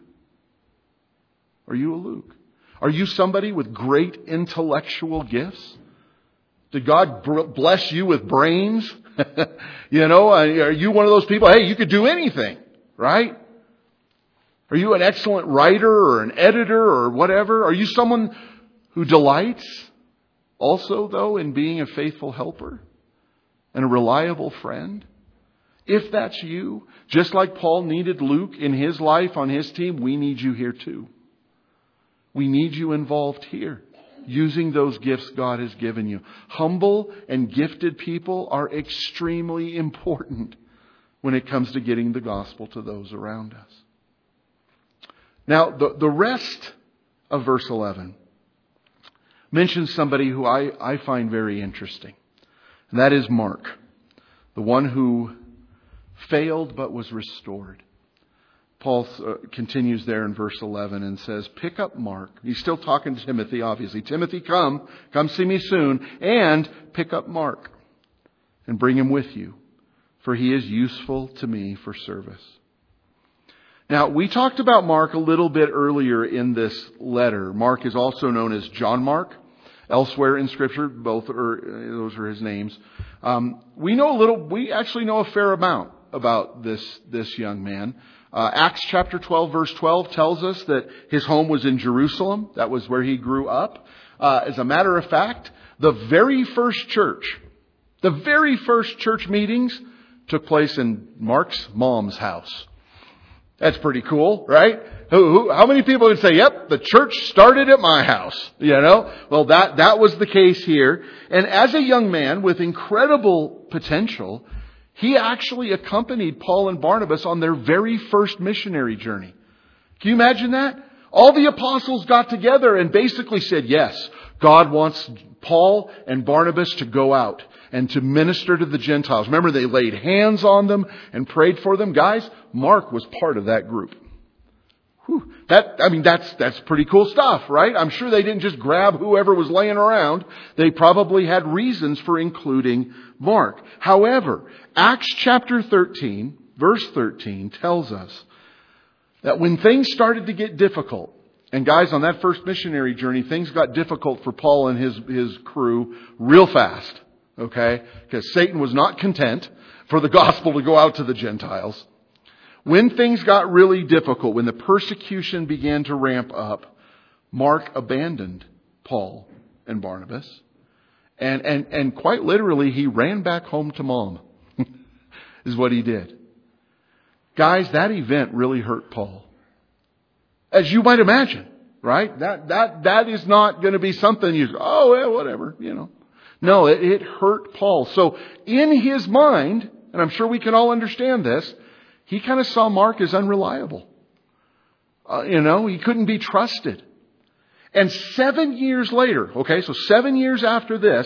Are you a Luke? Are you somebody with great intellectual gifts? Did God bless you with brains? Are you one of those people, hey, you could do anything, right? Are you an excellent writer or an editor or whatever? Are you someone who delights also, though, in being a faithful helper and a reliable friend? If that's you, just like Paul needed Luke in his life on his team, we need you here too. We need you involved here, using those gifts God has given you. Humble and gifted people are extremely important when it comes to getting the gospel to those around us. Now, the rest of verse 11 mentions somebody who I find very interesting. And that is Mark, the one who failed but was restored. Paul continues there in verse 11 and says, pick up Mark. He's still talking to Timothy, obviously. Timothy, come see me soon, and pick up Mark and bring him with you, for he is useful to me for service. Now, we talked about Mark a little bit earlier in this letter. Mark is also known as John Mark. Elsewhere in Scripture, those are his names. We actually know a fair amount about this young man. Acts chapter 12, verse 12 tells us that his home was in Jerusalem. That was where he grew up. As a matter of fact, the very first church meetings took place in Mark's mom's house. That's pretty cool, right? How many people would say, yep, the church started at my house? Well, that was the case here. And as a young man with incredible potential, he actually accompanied Paul and Barnabas on their very first missionary journey. Can you imagine that? All the apostles got together and basically said, yes, God wants Paul and Barnabas to go out and to minister to the Gentiles. Remember, they laid hands on them and prayed for them. Guys, Mark was part of that group. That's pretty cool stuff, right? I'm sure they didn't just grab whoever was laying around. They probably had reasons for including Mark. However, Acts chapter 13, verse 13 tells us that when things started to get difficult, and guys, on that first missionary journey, things got difficult for Paul and his crew real fast. Okay? Because Satan was not content for the gospel to go out to the Gentiles. When things got really difficult, when the persecution began to ramp up, Mark abandoned Paul and Barnabas. And quite literally, he ran back home to mom, is what he did. Guys, that event really hurt Paul. As you might imagine, right? That is not going to be something you, whatever, No, it hurt Paul. So in his mind, and I'm sure we can all understand this, he kind of saw Mark as unreliable. He couldn't be trusted. And 7 years later, 7 years after this,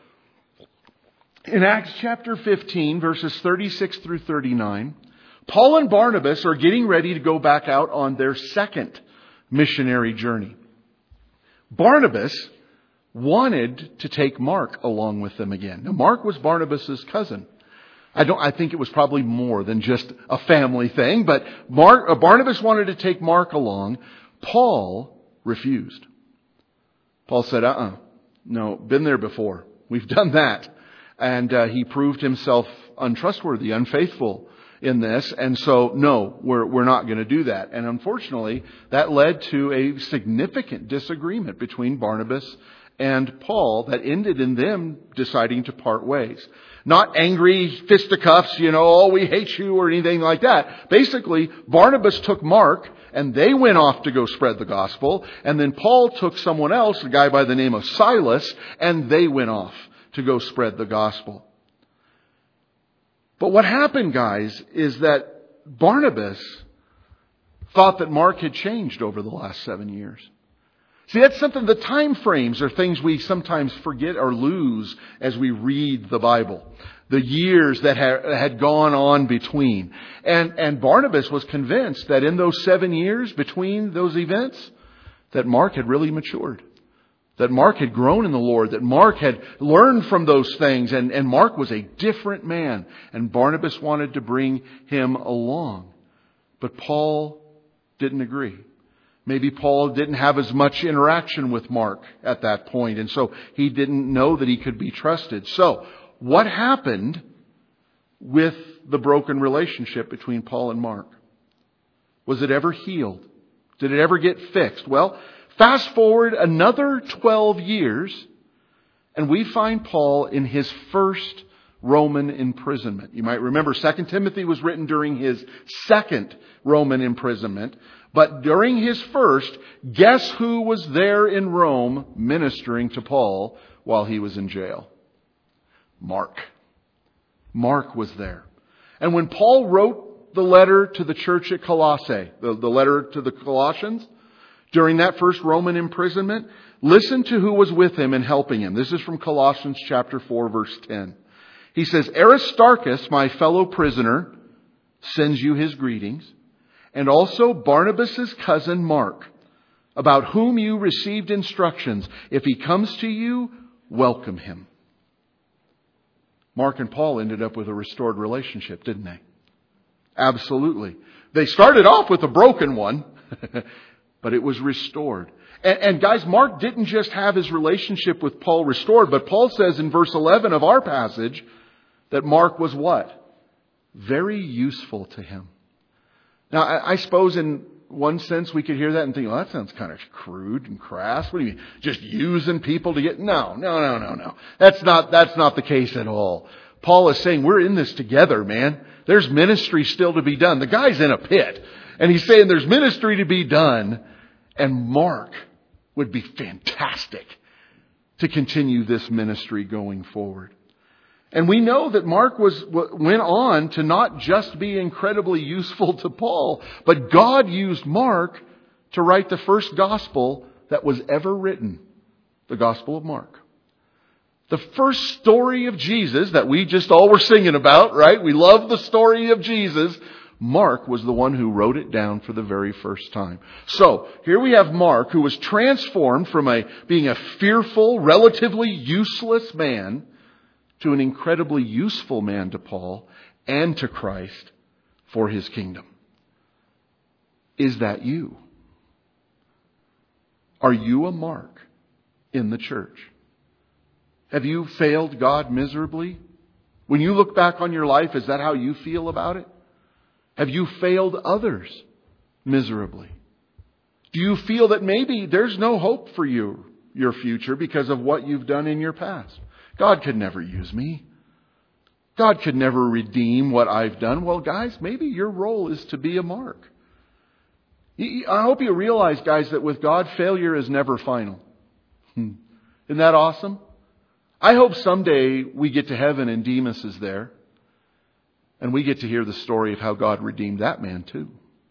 in Acts chapter 15, verses 36 through 39, Paul and Barnabas are getting ready to go back out on their second missionary journey. Barnabas wanted to take Mark along with them again. Now, Mark was Barnabas' cousin. I think it was probably more than just a family thing, but Barnabas wanted to take Mark along. Paul refused. Paul said, no, been there before. We've done that. And he proved himself untrustworthy, unfaithful in this. And so, no, we're not going to do that. And unfortunately, that led to a significant disagreement between Barnabas and Paul that ended in them deciding to part ways. Not angry fisticuffs, we hate you or anything like that. Basically, Barnabas took Mark and they went off to go spread the gospel. And then Paul took someone else, a guy by the name of Silas, and they went off to go spread the gospel. But what happened, guys, is that Barnabas thought that Mark had changed over the last 7 years. See, that's something, the time frames are things we sometimes forget or lose as we read the Bible. The years that had gone on between. And Barnabas was convinced that in those 7 years between those events, that Mark had really matured. That Mark had grown in the Lord. That Mark had learned from those things. And Mark was a different man. And Barnabas wanted to bring him along. But Paul didn't agree. Maybe Paul didn't have as much interaction with Mark at that point, and so he didn't know that he could be trusted. So, what happened with the broken relationship between Paul and Mark? Was it ever healed? Did it ever get fixed? Well, fast forward another 12 years, and we find Paul in his first Roman imprisonment. You might remember 2 Timothy was written during his second Roman imprisonment. But during his first, guess who was there in Rome ministering to Paul while he was in jail? Mark. Mark was there. And when Paul wrote the letter to the church at Colossae, the letter to the Colossians, during that first Roman imprisonment, listen to who was with him and helping him. This is from Colossians chapter 4, verse 10. He says, Aristarchus, my fellow prisoner, sends you his greetings, and also Barnabas' cousin Mark, about whom you received instructions. If he comes to you, welcome him. Mark and Paul ended up with a restored relationship, didn't they? Absolutely. They started off with a broken one, but it was restored. And guys, Mark didn't just have his relationship with Paul restored, but Paul says in verse 11 of our passage that Mark was what? Very useful to him. Now, I suppose in one sense we could hear that and think, well, that sounds kind of crude and crass. What do you mean? Just using people to get... No. That's not the case at all. Paul is saying, we're in this together, man. There's ministry still to be done. The guy's in a pit. And he's saying there's ministry to be done. And Mark would be fantastic to continue this ministry going forward. And we know that Mark went on to not just be incredibly useful to Paul, but God used Mark to write the first gospel that was ever written, the Gospel of Mark. The first story of Jesus that we just all were singing about, right? We love the story of Jesus. Mark was the one who wrote it down for the very first time. So, here we have Mark, who was transformed from being a fearful, relatively useless man to an incredibly useful man to Paul and to Christ for his kingdom. Is that you? Are you a Mark in the church? Have you failed God miserably? When you look back on your life, is that how you feel about it? Have you failed others miserably? Do you feel that maybe there's no hope for you, your future, because of what you've done in your past? God could never use me. God could never redeem what I've done. Well, guys, maybe your role is to be a Mark. I hope you realize, guys, that with God, failure is never final. Isn't that awesome? I hope someday we get to heaven and Demas is there. And we get to hear the story of how God redeemed that man too.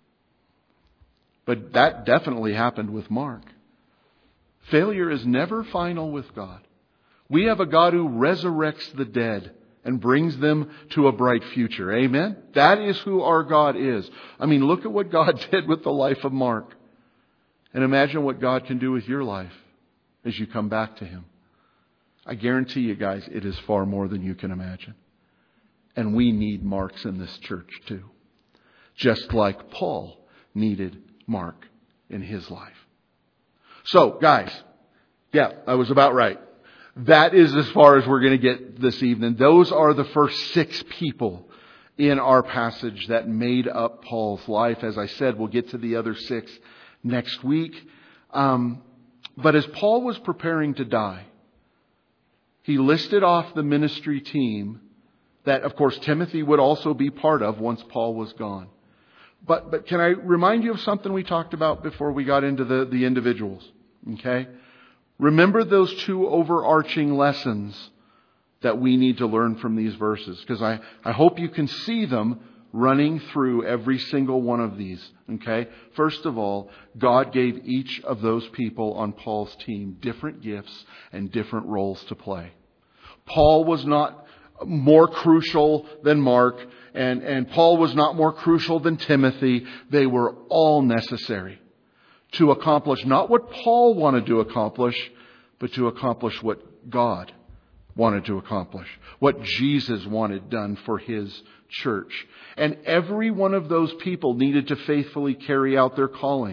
But that definitely happened with Mark. Failure is never final with God. We have a God who resurrects the dead and brings them to a bright future. Amen? That is who our God is. I mean, look at what God did with the life of Mark. And imagine what God can do with your life as you come back to Him. I guarantee you guys, it is far more than you can imagine. And we need Marks in this church too. Just like Paul needed Mark in his life. So, guys, yeah, I was about right. That is as far as we're going to get this evening. Those are the first 6 people in our passage that made up Paul's life. As I said, we'll get to the other 6 next week. But as Paul was preparing to die, he listed off the ministry team that, of course, Timothy would also be part of once Paul was gone. But can I remind you of something we talked about before we got into the individuals? Okay? Remember those 2 overarching lessons that we need to learn from these verses. Because I hope you can see them running through every single one of these. Okay? First of all, God gave each of those people on Paul's team different gifts and different roles to play. Paul was not more crucial than Mark, and Paul was not more crucial than Timothy. They were all necessary to accomplish not what Paul wanted to accomplish, but to accomplish what God wanted to accomplish, what Jesus wanted done for His church. And every one of those people needed to faithfully carry out their callings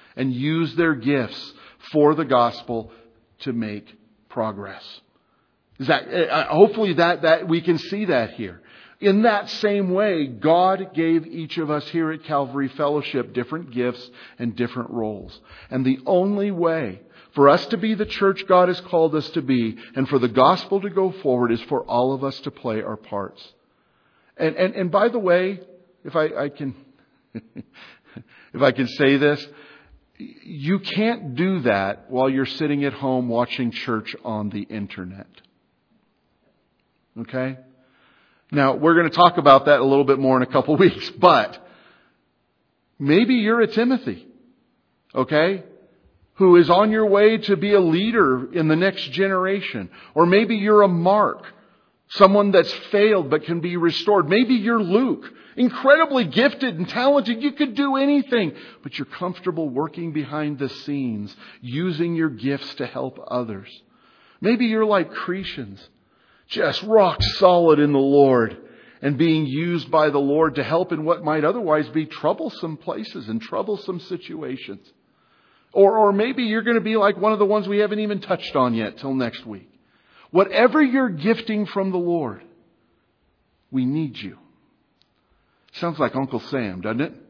and use their gifts for the gospel to make progress. Is that hopefully that we can see that here. In that same way, God gave each of us here at Calvary Fellowship different gifts and different roles. And the only way for us to be the church God has called us to be and for the gospel to go forward is for all of us to play our parts. And by the way, if I can if I can say this, you can't do that while you're sitting at home watching church on the internet. Okay? Now, we're going to talk about that a little bit more in a couple weeks, but maybe you're a Timothy, okay, who is on your way to be a leader in the next generation. Or maybe you're a Mark, someone that's failed but can be restored. Maybe you're Luke, incredibly gifted and talented. You could do anything, but you're comfortable working behind the scenes, using your gifts to help others. Maybe you're like Cretans, just rock solid in the Lord and being used by the Lord to help in what might otherwise be troublesome places and troublesome situations. Or maybe you're going to be like one of the ones we haven't even touched on yet till next week. Whatever you're gifting from the Lord, we need you. Sounds like Uncle Sam, doesn't it?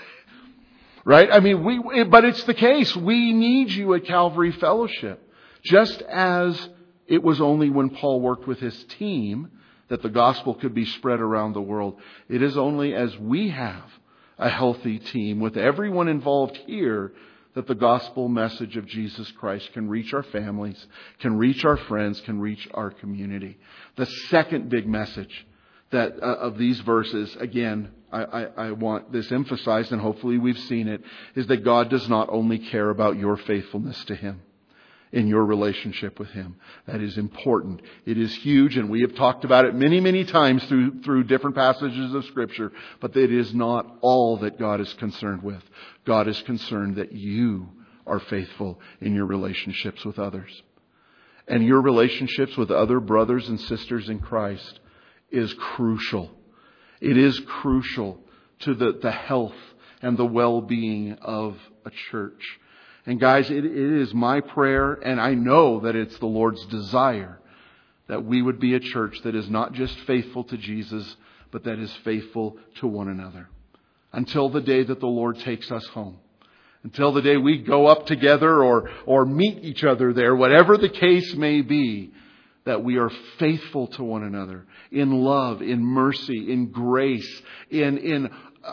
Right? I mean, but it's the case. We need you at Calvary Fellowship. Just as it was only when Paul worked with his team that the gospel could be spread around the world. It is only as we have a healthy team with everyone involved here that the gospel message of Jesus Christ can reach our families, can reach our friends, can reach our community. The second big message that of these verses, again, I want this emphasized, and hopefully we've seen it, is that God does not only care about your faithfulness to Him in your relationship with Him. That is important. It is huge, and we have talked about it many, many times through different passages of Scripture, but it is not all that God is concerned with. God is concerned that you are faithful in your relationships with others. And your relationships with other brothers and sisters in Christ is crucial. It is crucial to the health and the well-being of a church. And guys, it is my prayer, and I know that it's the Lord's desire, that we would be a church that is not just faithful to Jesus, but that is faithful to one another. Until the day that the Lord takes us home. Until the day we go up together or meet each other there, whatever the case may be, that we are faithful to one another in love, in mercy, in grace, in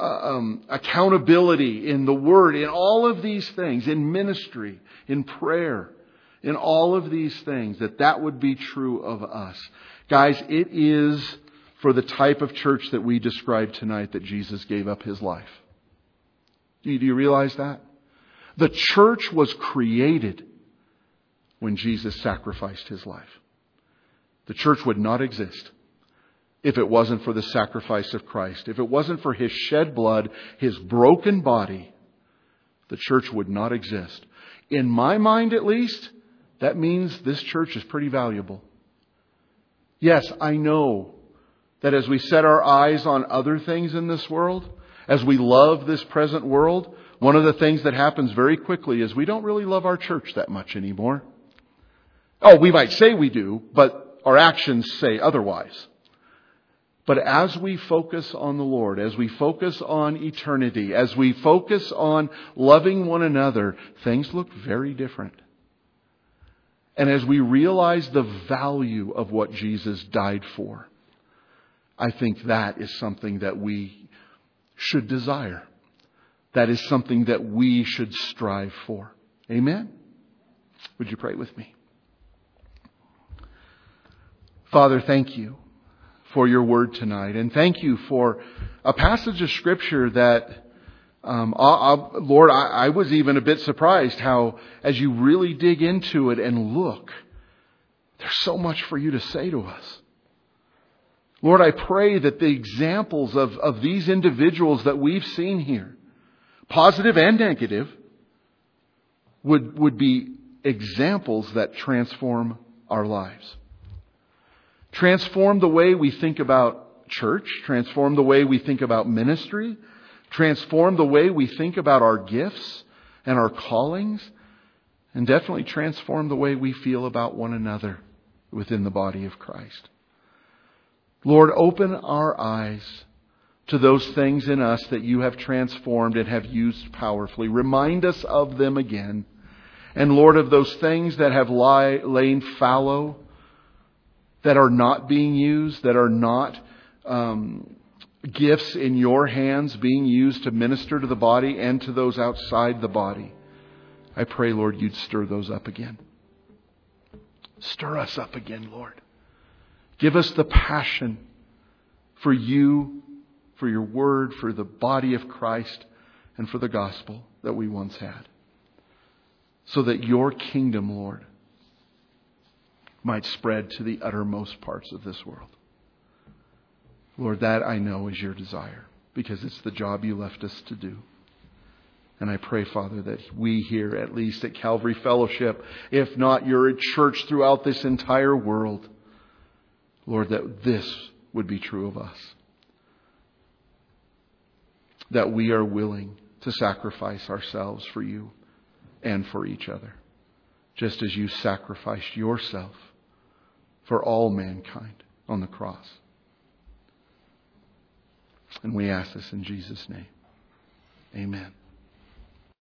accountability, in the Word, in all of these things, in ministry, in prayer, in all of these things, that would be true of us. Guys, it is for the type of church that we described tonight that Jesus gave up His life. Do you realize that? The church was created when Jesus sacrificed His life. The church would not exist if it wasn't for the sacrifice of Christ. If it wasn't for His shed blood, His broken body, the church would not exist. In my mind, at least, that means this church is pretty valuable. Yes, I know that as we set our eyes on other things in this world, as we love this present world, one of the things that happens very quickly is we don't really love our church that much anymore. Oh, we might say we do, but our actions say otherwise. But as we focus on the Lord, as we focus on eternity, as we focus on loving one another, things look very different. And as we realize the value of what Jesus died for, I think that is something that we should desire. That is something that we should strive for. Amen? Would you pray with me? Father, thank you for your word tonight. And thank you for a passage of Scripture that, Lord, I was even a bit surprised how, as you really dig into it and look, there's so much for you to say to us. Lord, I pray that the examples of these individuals that we've seen here, positive and negative, would be examples that transform our lives. Transform the way we think about church. Transform the way we think about ministry. Transform the way we think about our gifts and our callings, and definitely transform the way we feel about one another within the body of Christ. Lord, open our eyes to those things in us that you have transformed and have used powerfully. Remind us of them again. And Lord, of those things that have lain fallow, that are not being used, that are not gifts in your hands being used to minister to the body and to those outside the body, I pray, Lord, you'd stir those up again. Stir us up again, Lord. Give us the passion for you, for your word, for the body of Christ, and for the gospel that we once had. So that your kingdom, Lord, might spread to the uttermost parts of this world. Lord, that I know is your desire, because it's the job you left us to do. And I pray, Father, that we here, at least at Calvary Fellowship, if not your church throughout this entire world, Lord, that this would be true of us. That we are willing to sacrifice ourselves for you and for each other, just as you sacrificed yourself for all mankind on the cross. And we ask this in Jesus' name. Amen.